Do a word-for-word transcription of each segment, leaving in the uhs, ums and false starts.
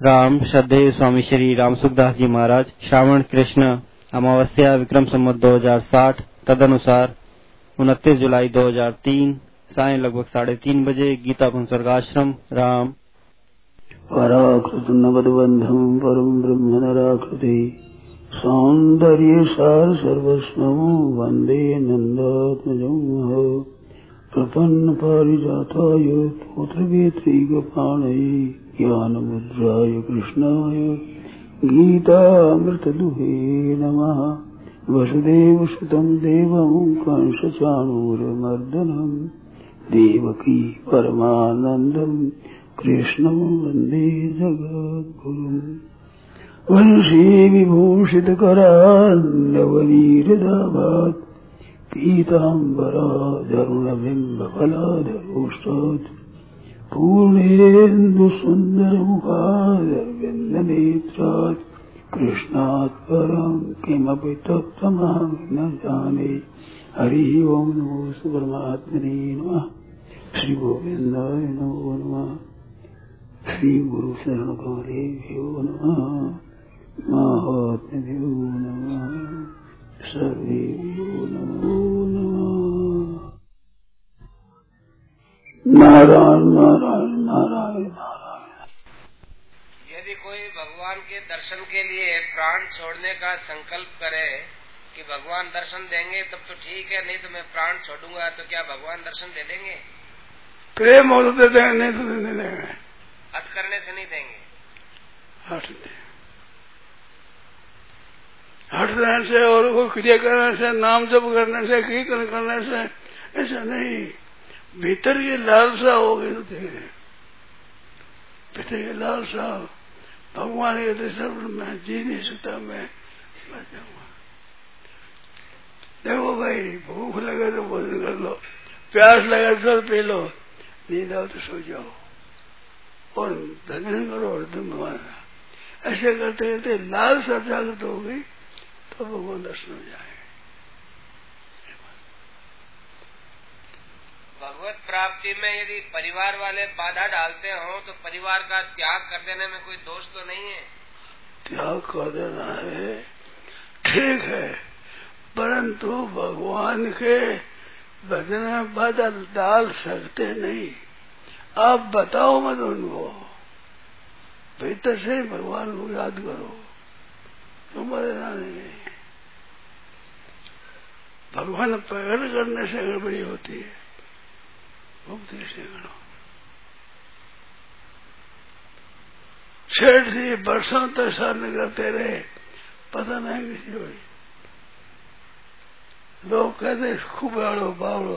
राम श्रद्धेय स्वामी श्री राम सुखदास जी महाराज श्रावण कृष्ण अमावस्या विक्रम संवत दो हजार साठ तदनुसार उनतीस जुलाई दो हजार तीन साय लगभग साढ़े तीन बजे गीतापन स्वर्गाश्रम राम। पराकृत नवदबंधम परम ब्रह्म नराकृति सौंदर्य सार सर्वस्वं वंदे नंदात्मजं प्रपन्न पारिजाताय पुत्रवेत्रैकपाणये ज्ञानमुद्राय कृष्णाय गीतामृतदुहे नमः। वसुदेवसुतं देवं कंसचाणूरमर्दनं देवकी परमानन्दं कृष्णं वन्दे जगद्गुरुम्। वंशी विभूषितकरान्नवनीरदाभात् पीताम्बराधरुणबिम्बफलाधरोष्टात् पूर्णेन्दुसुन्दरमुखादरविन्दनेत्रात् कृष्णात् परं किमपि तत्त्वमहं न जाने। हरि ओं नमो परमात्मने नमः। श्री गोविन्दाय नमो नमः। श्री गुरु शरण कमलेभ्यो नमः। महात्म्यो नमः। सर्वेभ्यो नमो नमः। नारायण नारायण नारायण नारायण। यदि कोई भगवान के दर्शन के लिए प्राण छोड़ने का संकल्प करे कि भगवान दर्शन देंगे तब तो ठीक है, नहीं तो मैं प्राण छोड़ूंगा, तो क्या भगवान दर्शन दे देंगे? प्रेम हो तो दे देंगे, नहीं तो नहीं देंगे। हट करने से नहीं देंगे। हट हटने से और को क्रिया करने से, नाम जप करने से, कीर्तन करने से ऐसा नहीं। भीतर की लालसा होगी तो देंगे। भीतर की लालसा भगवान के दर्शन में जी नहीं सकता, मैं मर जाऊंगा। देखो भाई, भूख लगे तो भोजन कर लो, प्यास लगे तो पी लो, नींद आओ तो सो जाओ और भजन करो और तुम भगवान। ऐसे करते करते लालसा जागृत हो गई तो भगवान दर्शन हो जाए। भगवत प्राप्ति में यदि परिवार वाले बाधा डालते हो तो परिवार का त्याग कर देने में कोई दोष तो नहीं है? त्याग कर देना है, ठीक है, परंतु भगवान के भजन में बाधा डाल सकते नहीं। आप बताओ मत उनको, भीतर से भगवान को याद करो, तुम्हारे नहीं। भगवान प्रकट करने से गड़बड़ी होती है, मुक्ति से करो। सेठ जी वर्षों तक साधन करते रहे, पता नहीं किसी को। लोग कहते खूब आड़ो बावड़ो,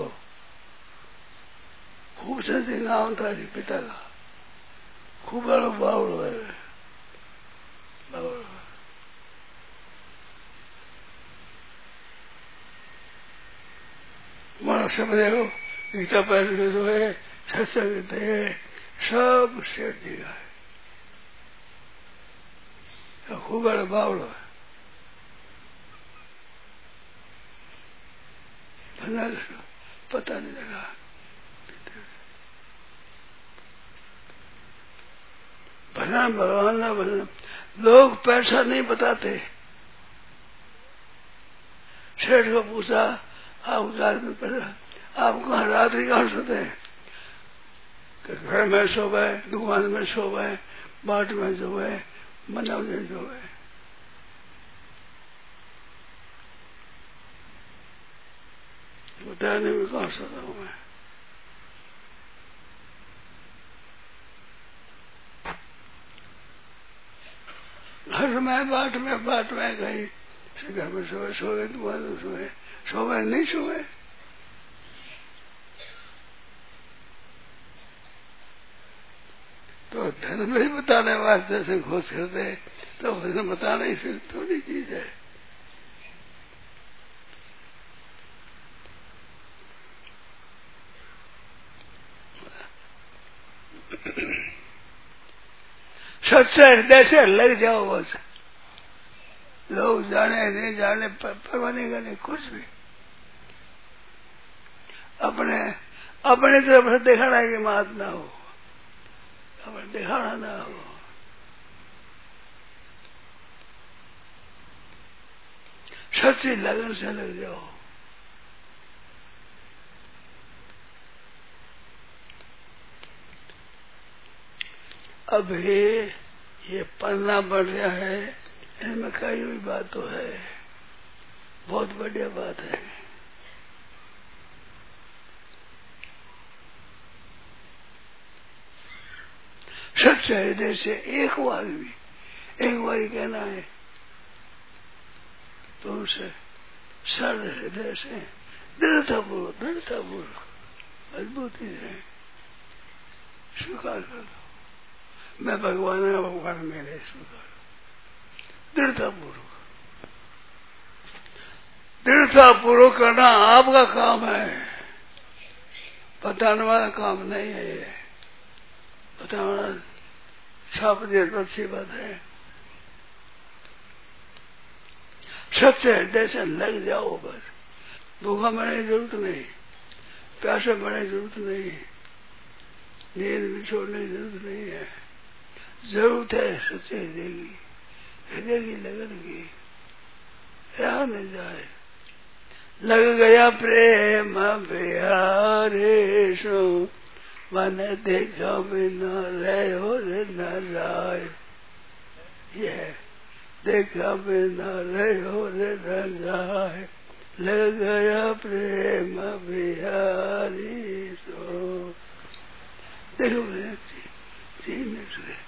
खूब सही नाम था जी पिता का, खूब आड़ो बावड़ो है बावड़ो। मानो समझो गीता पैर जो है, सत्संग है, सब सेठ जी का है, खूब आड़ो बावड़ो है। पता नहीं लगा। भजन भगवान का भजन लोग पैसा नहीं बताते। सेठ को पूछा, आप घर में पैसा, आप कहाँ रात्रि कहाँ सोते हैं? घर में सोवे, दुकान में सोवे, बाट में सोवे, मनव में सोवे। बताने में कहाँ सोता हूँ मैं? घर में बाट में बाट में कहीं घर में सोए सोए दुकान में सोए, सोवे नहीं सोए। तो धर्म ही बताने वास्ते से घोष करते, तो धर्म बताना ही सिर्फ थोड़ी चीज है। सच्चे हृदय से लग जाओ बस। लोग जाने नहीं जाने परवाह नहीं करने कुछ भी। अपने अपने तरफ से दिखाना है कि महात्मा हो, अपने दिखाना ना हो। सच्ची लगन से लग जाओ। अब ये ये पन्ना बढ़ रहा है, इनमें कई हुई बात तो है, बहुत बढ़िया बात है। सच्चा हृदय से एक बार भी एक बार ही कहना है तुमसे, सरल हृदय से दृढ़तापूर्वक दृढ़तापूर्वक मजबूती से स्वीकार कर दो, मैं भगवान है, भगवान मेरे, स्वीकार दृढ़तापूर्वक। दृढ़तापूर्वक करना आपका काम है, बताने वाला काम नहीं है। ये बताने वाला छाप दिया तो अच्छी बात है। सच्चे हृदय से लग जाओ बस। भूखा मरने की जरूरत नहीं, प्यासे मरने की जरूरत नहीं, नींद भी छोड़ने की जरूरत नहीं है। जरूरत है सच्चे हृदय की, हृदय की लगन की। यहाँ नहीं जाए लग गया प्रेम बिहारे सो, मन देखा बिना रहे हो रे न जाए। ये देखा बिना रहे हो रे न जाए, लग गया प्रेम बिहारी सो। देखो तीन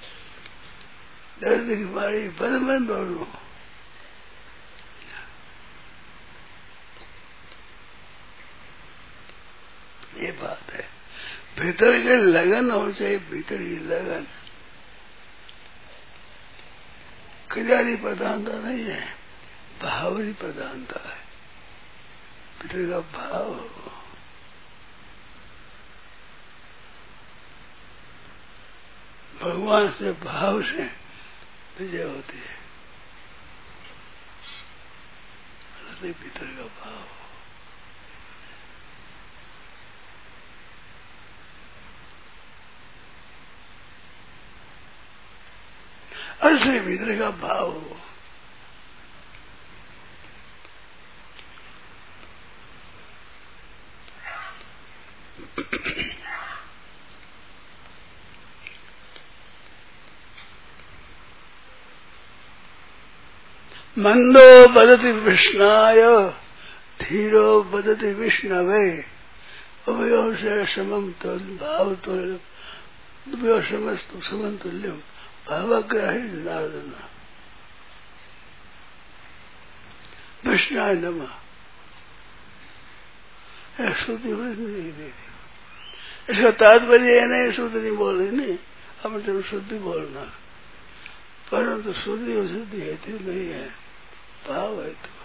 दर्द की मारी बन बन दौड़ो। ये बात है, भीतर के लगन होनी चाहिए, भीतर की लगन। क्रियारी प्रधानता नहीं है, भावरी प्रधानता है। भीतर का भाव भगवान से भाव से विजय होती है। भीतर का भाव ऐसे भीतर का भाव हो। मंदो बदति विष्णाय धीरो बदति विष्णवे, उभयो से समम भाव तुल्य समस्तु समम तुल्यम भावग्राही जनार्दन। विष्णाय नमः। श्रुति नहीं दे, इसका तात्पर्य है नहीं, शुद्ध नहीं बोल रही, नहीं हमें तो शुद्धि बोलना, परंतु शुद्धि और शुद्धि हेतु नहीं है, भाव है। तो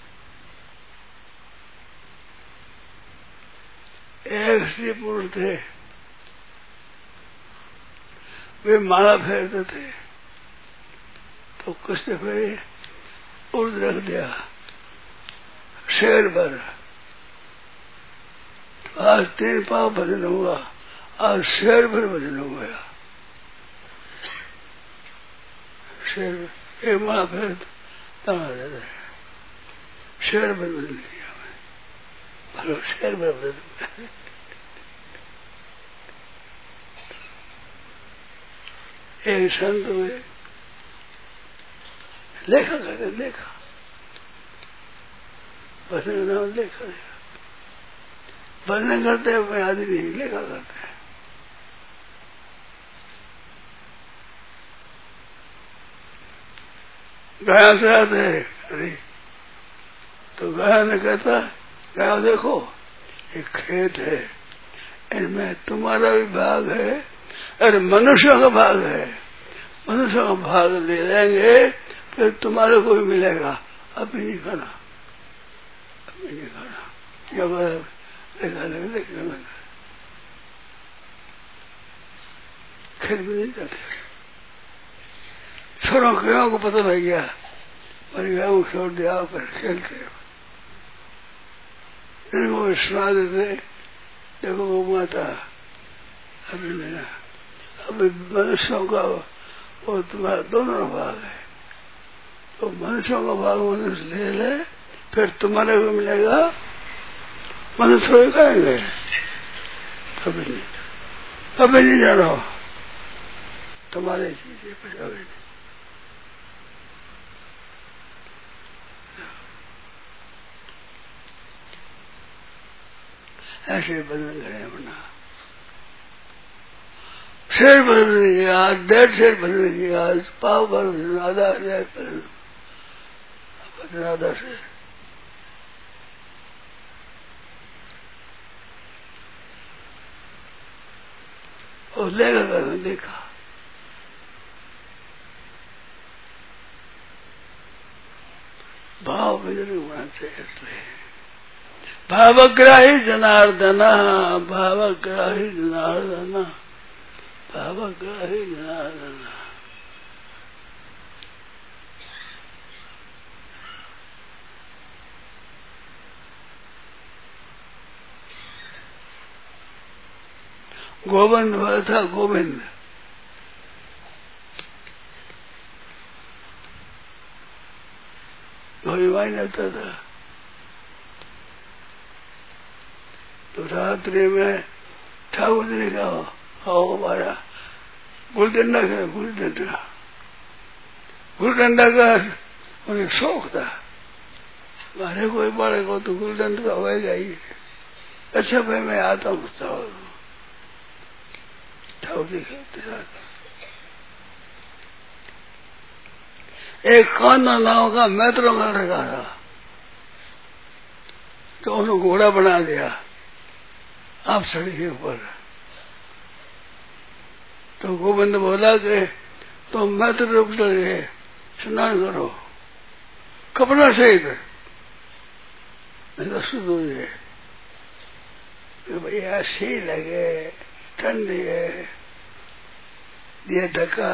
एक स्त्री पुरुष थे, वे माला फेरते थे, तो कुछ फेरे उर्द रख दिया शेर भर। तो आज तीन पाव भजन हुआ, आज शेर भर भजन हो गया। शेर एक माला फेर तना रहता है, शेर भर भजन किया भलो, शेर भर भजन। एक संत हुए, लेखा करे, लेखा भजन का नाम लेखा है। भजन करते हैं मैं आदि नहीं, लेखा करते हैं। गाया से आते हैं, अरे तो गाया ने कहता, गाया देखो एक खेत है, इनमें तुम्हारा भी भाग है, अरे मनुष्यों का भाग है, मनुष्यों का भाग ले लेंगे फिर तुम्हारे को भी मिलेगा, अभी नहीं खाना, अभी नहीं खाना। जब देखा लगे देखा खेल भी नहीं जाते। छोरों क्यों को पता लग गया, मर गया वो छोड़ दिया, पर खेलते इनको सुना देते, देखो वो माता अभी नहीं, अभी मनुष्यों का वो तुम्हारा दोनों भाग है, तो मनुष्यों का भाग मनुष्य ले ले, फिर तुम्हारे को मिलेगा, मन थोड़े कहेंगे कभी नहीं, कभी नहीं जानो तुम्हारे चीजें बचावे नहीं। ऐसे बदल गए अपना शेर बदल गया, डेढ़ शेर बदल गया, पाव बदल आधा आधा शेर और लेगा कर देखा भाव बदल होना चाहिए। भावग्राही जनार्दन, भावग्राही जनार्दन, भावग्राही जनार्दन। गोविंद बोला था, गोविंद गोविवाई लगता था। तो रात्रि में ठाकुर जी ने कहा, आओ हमारा गुलडंडा का गुलडंडा गुलडंडा का उन्हें शौक था। हमारे कोई बड़े को तो गुलडंडा तो होगा ही। अच्छा भाई मैं आता हूँ ठाकुर जी के साथ। एक कान्हा नाव का मैत्रों में रखा था, तो उन्होंने घोड़ा बना दिया आप सड़ी के ऊपर। तो गोविंद बोला कि तो मैत्र रुक गए, स्नान करो कपड़ा सहित, नहीं तो शुद्ध हो जाए। भैया ऐसी लगे, ठंडी है, ये ढका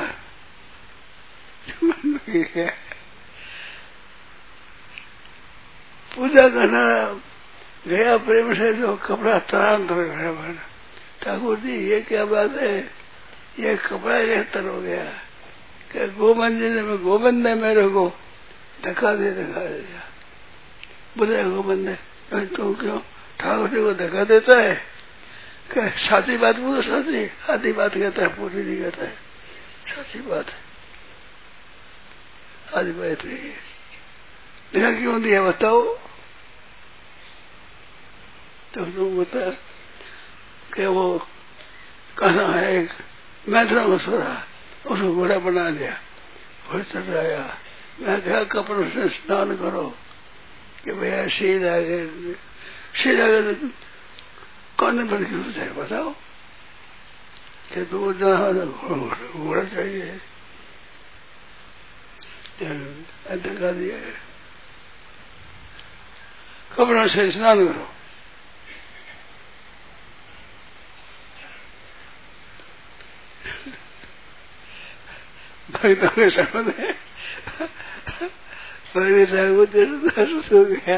पूजा करना गया प्रेम से, जो कपड़ा तरांतर गया बना। ठाकुर जी ये क्या बात है, ये कपड़ा रेतर हो गया कि गोविंद जी ने गोविंद ने मेरे को धक्का दे धक्का दे दिया। बोले गोविंद ने तू क्यों ठाकुर जी को धक्का देता है? क्या साची बात बोलो, साची आधी बात कहता है, पूरी नहीं कहता है, साची बात है आधी बात नहीं है। देखा क्यों दिया बताओ? तो तुम बता कि वो कहना है एक मैथरा में सोरा, उसको घोड़ा बना लिया, घोड़े चढ़ आया। मैं कहा कपड़ों से स्नान करो कि भैया शील आ गए, शील आ गए तो कौन पर क्यों जाए बताओ? कि दो जहाँ घोड़ा चाहिए धक्का दिया, कपड़ों से स्नान करो। भक्तों के सामने भगत ठाकुर जी सो गया।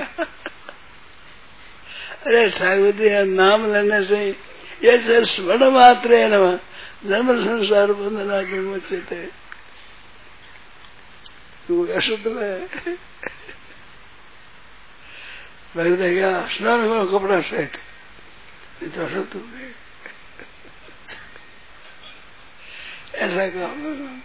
अरे ठाकुर जी नाम लेने से ये सर स्मरण मात्र है ना, धर्म संसार बंधना के मुझसे थे तू अशुद्ध में भगत गया स्नान करो कपड़ा सेट, नहीं तो अशुद्ध हो गए। ऐसा काम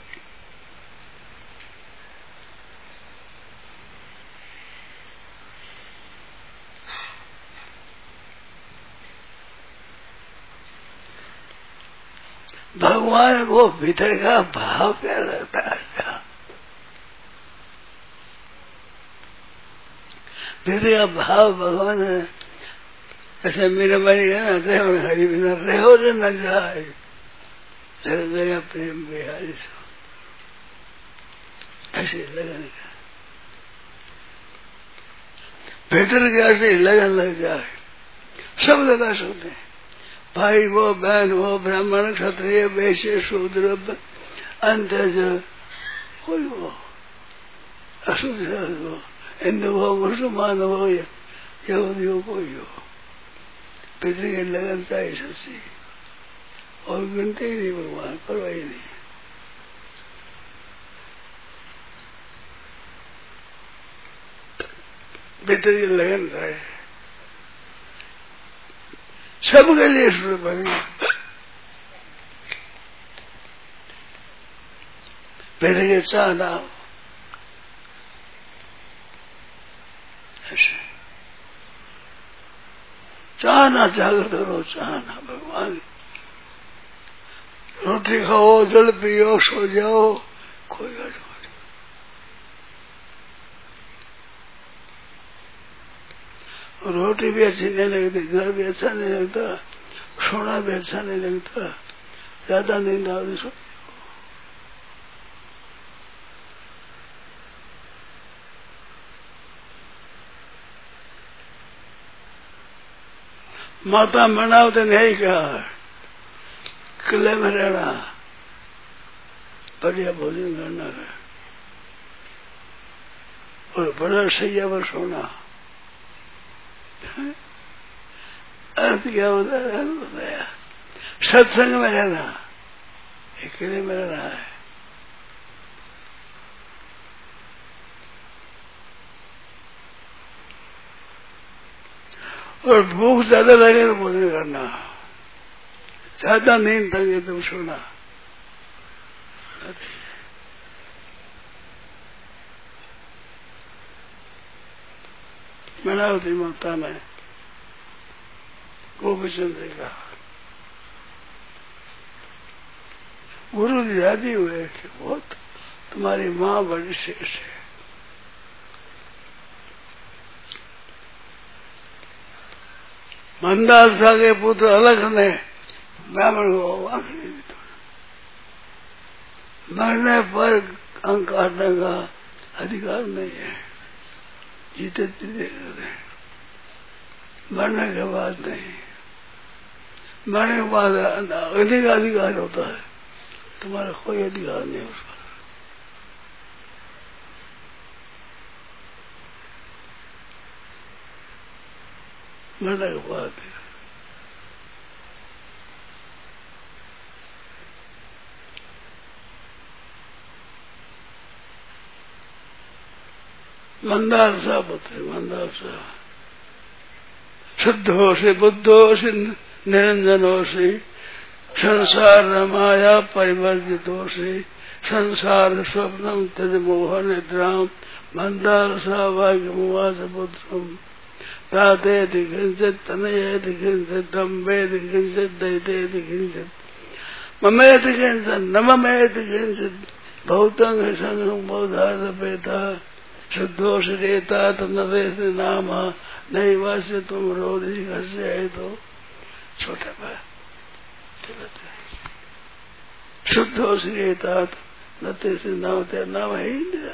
भगवान को भीतर का भाव क्या रहता है, क्या भीतर का भाव भगवान है। ऐसे मेरे भाई है ना, रहो हरि बिना रहो न जाए, लग गया प्रेम बिहारी सो, ऐसे लगन का भीतर के ऐसे लगन लग जाए। सब लगा सकते हैं, भाई वो बहन वो ब्राह्मण क्षत्रिय वैश्य शूद्र अंतज कोई हो, अशुद्ध हो, हिंदू हो मुसलमान हो या यहूदी हो, कोई हो, पितृ के लगन चाहिए सबसे, और गिनते ही नहीं भगवान, परवाह ही नहीं। भीतर की लगन रहे, सबके लिए ईश्वर बने। पहले ये चाहना ऐसे चाहना जागृत करो, चाहना भगवान। रोटी खाओ, जल पियो, सो जाओ, कोई बात नहीं। रोटी भी अच्छी नहीं लगती, घर भी अच्छा नहीं लगता, सोना भी अच्छा नहीं लगता, ज्यादा नींद आती सो। माता मनावते नहीं कहा किले में रहना, बढ़िया भोजन करना है और बड़ा सैया पर सोना। अर्थ क्या होता है बताया, सत्संग में रहना, अकेले में रहना है। और भूख ज्यादा लगे तो भोजन करना, ज्यादा नींद थके तो सोना। मनावती माता ने गोपीचंद ने कहा, गुरु जी राजी हुए कि बहुत तुम्हारी माँ बड़ी शेष है। मंदालसा के पुत्र अलग ने ब्राह्मण को मरने पर अंक काटने का अधिकार नहीं है, जीते जीते मरने के बाद नहीं, मरने के बाद अधिक अधिकार होता है, तुम्हारा कोई अधिकार नहीं उस पर। मरने के बाद मंदार सा पुत्र, मंदार सा शुद्ध हो से बुद्ध हो से निरंजन हो से संसार रमाया परिवर्जित हो से संसार स्वप्नम तज मोह निद्राम मंदार सा भाग्य मुआस पुत्रम तातेति किंचित तनयेति किंचित दम्भेति किंचित दैतेति किंचित ममेति किंचित न ममेति किंचित भौतं संगं बौधार्थ पेता शुद्धोष रेता तन्नवेश नाम नहीं वास्य तुम रोधी घस्य है तो छोटा बड़ा शुद्धोष रेता नते से नाम तेरा नाम है ही नहीं,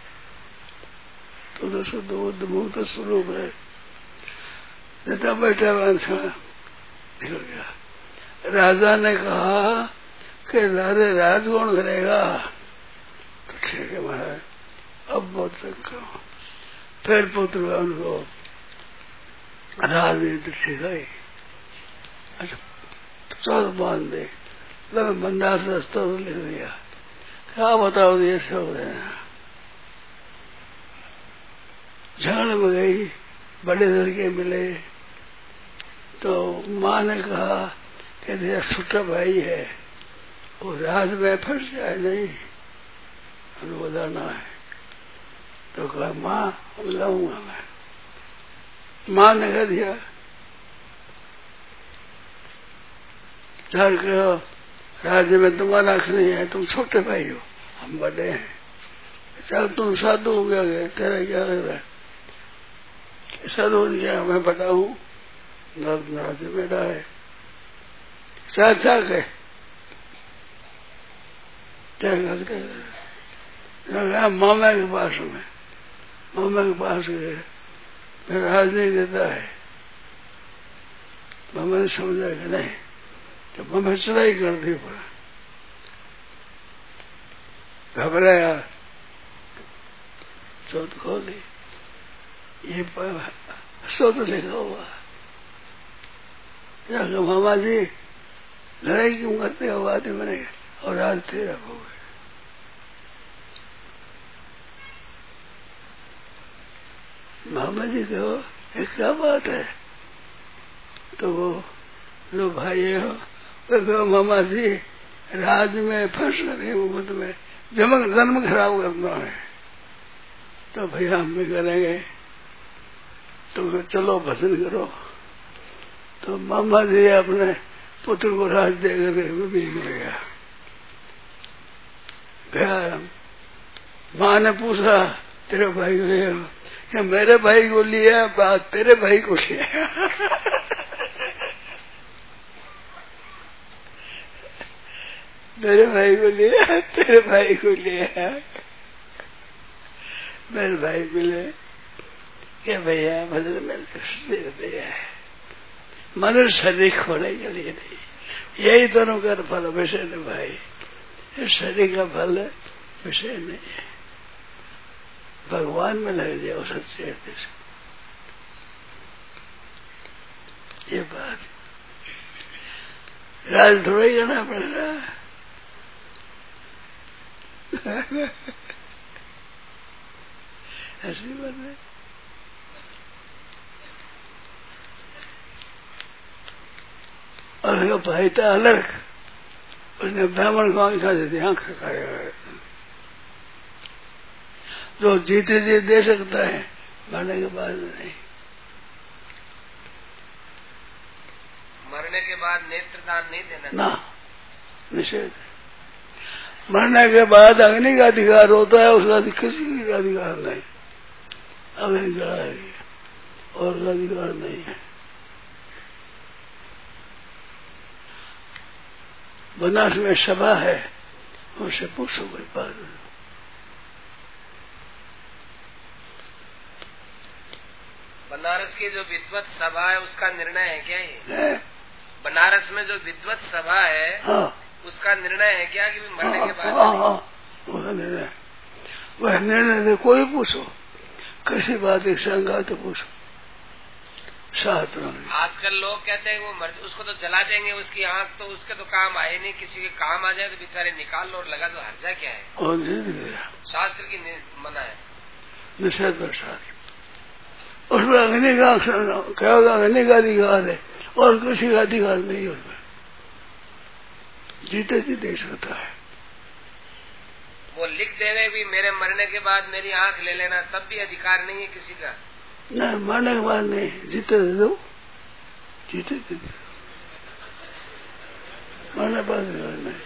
तो, तो शुद्ध बुद्ध मुक्त स्वरूप है। नेता बैठा निकल गया। राजा ने कहा कि राधे राज कौन करेगा, तो ठीक है महाराज अब बहुत करो। फिर पुत्र उनको राजनीति सिखाई, अच्छा चौथ बांध दे, मैं मंदार से स्तर लिख दिया, क्या बताओ ये सब है। झगड़ में गई, बड़े लड़के मिले तो माँ ने कहा कि तेरा छोटा भाई है वो राज में फंस जाए नहीं, अनुबदाना है। तो कहा माँ लाऊंगा मैं। माँ ने कह दिया चल कहो राज्य में तुम्हारा हक नहीं है, तुम छोटे भाई हो, हम बड़े हैं। चल तुम साधु हो गया, तेरा क्या लग रहा है? साधु क्या मैं बड़ा हूँ, राज्य मेरा है। चाचा के क्या मामा के पास में, मामा के पास गए, मेरा राज नहीं देता है। मामा ने समझा कि नहीं, तो मामा चढ़ाई कर दी पड़ा, घबराया, चौथ खोली, ये सोच लिखा हुआ, जाकर मामा जी लड़ाई क्यों करते हो, आदमी बने और राज तेरा हो गए। मामा जी कहो ये क्या बात है? तो वो लो भाई हो तो कहो मामा जी राज में फंस रहे उम्मत में जन्म जन्म खराब करना है तो भैया हम भी करेंगे तो चलो भजन करो। तो मामा जी अपने पुत्र को राज देकर बीच में गया गया माँ ने पूछा तेरे भाई को लिया क्या? मेरे भाई को लिया बात तेरे भाई को लिया मेरे भाई को लिया तेरे भाई को लिया मेरे भाई को ले क्या भैया मतलब मेरे भैया है मनुष्य शरीर खोने के लिए नहीं। यही दोनों का फल विषय नहीं भाई, इस शरीर का फल विषय नहीं है। भगवान में लग जाओ सच्चे हृदय से, ये बात राज थोड़ा ही करना पड़ेगा। ऐसी बात है। और भाई था अलग, उसने ब्राह्मण को आंखा देती, आंख खाया। जो जीते जी दे सकता है, मरने के बाद नहीं। मरने के बाद नेत्रदान नहीं देना ना, निषेध। मरने के बाद अग्नि का अधिकार होता है, उसका किसी का अधिकार नहीं। अग्नि का है और का अधिकार नहीं है। बनारस में सभा है, उससे पूछो कोई बात। बनारस की जो विद्वत सभा है उसका निर्णय है क्या ये? है? बनारस में जो विद्वत सभा है, हाँ, उसका निर्णय है क्या कि मरने हाँ, के बाद? हाँ, हाँ, वह निर्णय, वह निर्णय कोई पूछो, किसी बात एक शंका तो पूछो। शास्त्र में आजकल लोग कहते हैं वो मर, उसको तो जला देंगे, उसकी आंख तो उसके तो काम आए नहीं, किसी के काम आ जाए तो बेचारे निकाल लो और लगा दो, हर्जा क्या है? और जीत गया। शास्त्र की मना है, निषेध पर शास्त्र। उसमें अग्नि का क्या होगा? अग्नि का अधिकार है और किसी का अधिकार नहीं। उसमें जीते जी दे सकता है। वो लिख देवे भी मेरे मरने के बाद मेरी आंख ले लेना, तब भी अधिकार नहीं है किसी का। नहीं, मरने के बाद नहीं, जीते दे दो, जीते दे दो, मरने के बाद नहीं।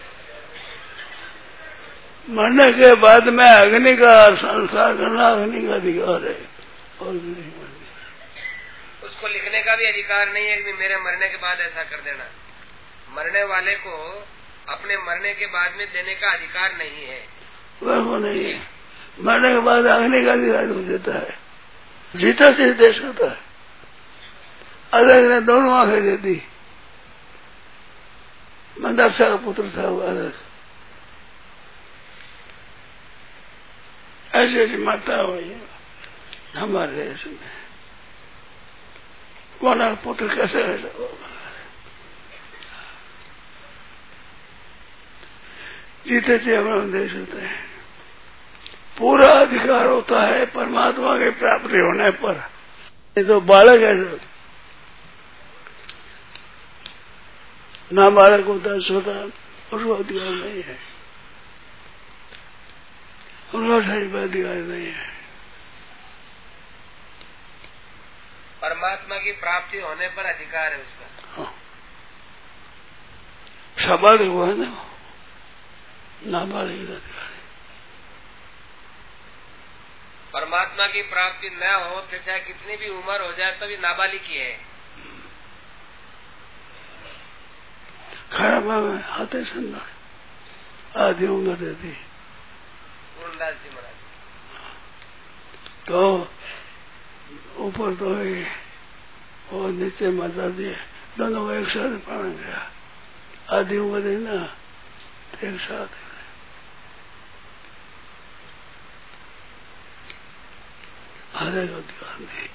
मरने के बाद में अग्नि का संसार करना अग्नि का अधिकार है और नहीं। उसको लिखने का भी अधिकार नहीं है कि मेरे मरने के बाद ऐसा कर देना। मरने वाले को अपने मरने के बाद में देने का अधिकार नहीं है। वह वो नहीं है। मरने के बाद अग्नि का अधिकार देता है, जीता से दे सकता है। अलग ने दोनों आंखें दे दी। मंदाक्षा का पुत्र था वो अलग। ऐसी ऐसी माता हुई हमारे देश में। कौन पुत्र कैसे ऐसा होगा? जीते जी हमारा देश होता है। पूरा अधिकार होता है परमात्मा की प्राप्ति होने पर। ये तो बालक है, ना बालक होता है छोटा, उसको अधिकार नहीं है। उनका शरीर पर अधिकार नहीं है। परमात्मा की प्राप्ति होने पर अधिकार है उसका। हाँ, सबाल हुआ है ना, नाबालिग का अधिकार है। परमात्मा की प्राप्ति न हो फिर चाहे कितनी भी उम्र हो जाए तभी नाबालिग की है। खड़ा में आते संदा आधी उम्र देती पूर्णदास जी महाराज तो ऊपर तो है और नीचे माता दी, दोनों को एक साथ प्राण गया। आधी उम्र देना एक साथ हरे को ध्यान नहीं।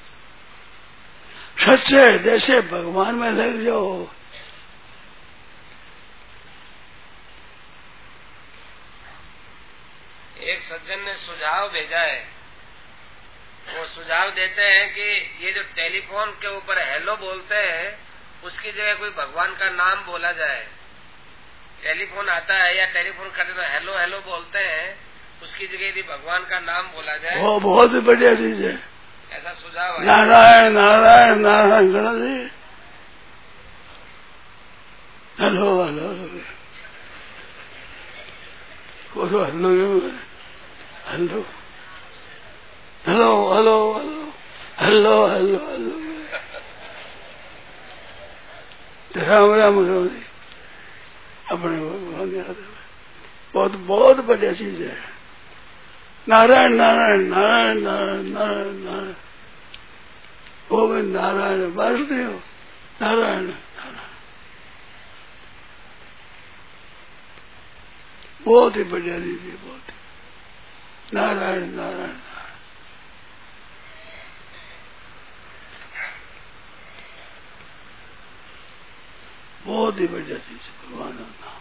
सच्चे जैसे भगवान में लग जाओ। एक सज्जन ने सुझाव भेजा है वो सुझाव देते हैं कि ये जो टेलीफोन के ऊपर हेलो बोलते हैं उसकी जगह कोई भगवान का नाम बोला जाए। टेलीफोन आता है या टेलीफोन करते तो हेलो हेलो बोलते हैं, उसकी जगह यदि भगवान का नाम बोला जाए वो बहुत ही बढ़िया चीज है। ऐसा सुझाव है। नारायण नारायण नारायण करना चाहिए। Hello hello hello hello hello hello hello hello hello hello Ram Ram Ram अपने भगवान याद है। बहुत बहुत बढ़िया चीज है। नारायण नारायण नारायण नारायण नारायण नारायण गोविंद नारायण वासुदेव नारायण नारायण बहुत ही बढ़िया चीज है। बहुत ही नारायण नारायण बहुत ही बढ़िया चीज है भगवान का नाम।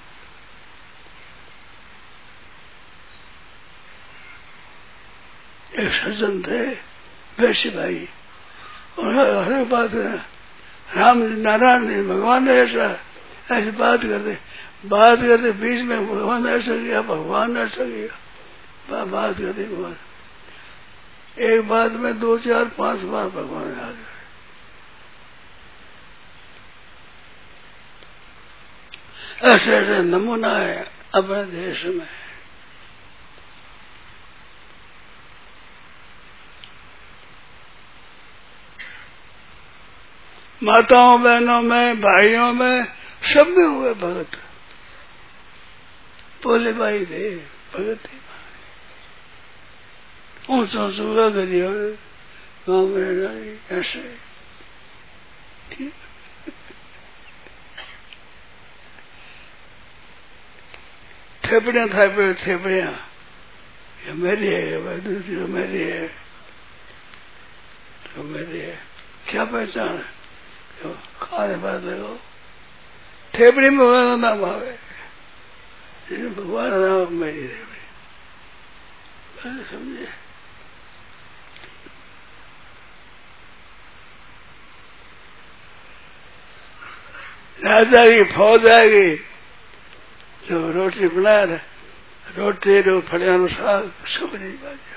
एक सज्जन थे वैश्य भाई, और हर एक बात राम जी नारायण जी भगवान ने ऐसा ऐसी बात करते बात करते बीच में भगवान ने ऐसा किया भगवान ने ऐसा किया बात करते भगवान एक बात में दो चार पांच बार भगवान आ गए। ऐसे ऐसे नमूना है अपने देश में। माताओं बहनों में भाइयों में सब में हुए भगत। बोले भाई थे भगत थे ऊंचा सूखा करिए गाँव में ऐसे ठीक। थेपड़ियाँ था पे थेपड़ियाँ ये मेरी है दूसरी तो मेरी है तो मेरी है क्या पहचान है तो खाने पर देखो थेपड़ी में भगवान का नाम आवे भगवान का नाम मेरी थेपड़ी समझे। राजा की फौज आएगी जो रोटी बना रहा रोटी रो फड़िया साग सब नहीं बाजा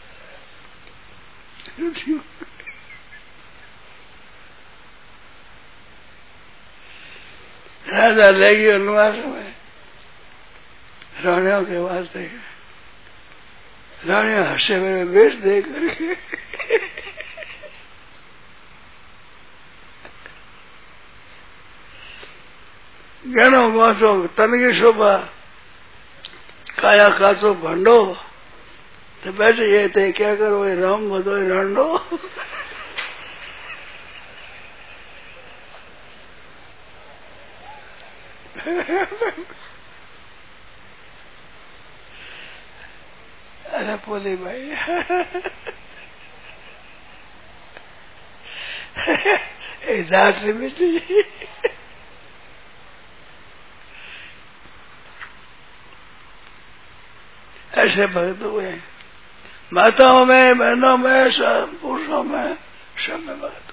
राजा लेगी वनवास में रानियों के वास्ते रानियां हंसे में बेच दे करके गणो गांचो तन की शोभा काया काचो भंडो तो बैठे ये थे क्या करो ये राम बदो रांडो अरे बोले भाई जाट में चाहिए ऐसे भक्त हुए माताओं में बहनों में सब पुरुषों में सब में भक्त।